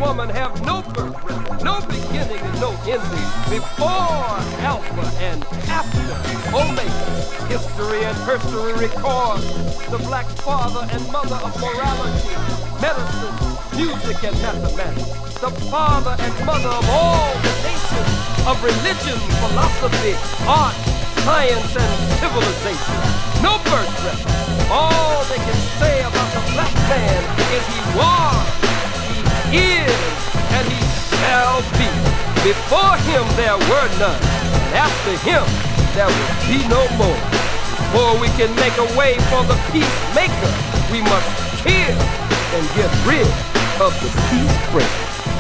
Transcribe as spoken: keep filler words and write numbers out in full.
woman have no birth, no beginning and no ending. Before Alpha and after Omega. History and herstory records the black father and mother of morality, medicine, music, and mathematics. The father and mother of all the nations of religion, philosophy, art, science, and civilization. No birth record. All they can say about the black man is he was, he is, and he shall be. Before him there were none, and after him there will be no more. Before we can make a way for the peacemaker, we must kill and get rid of the peace breaker.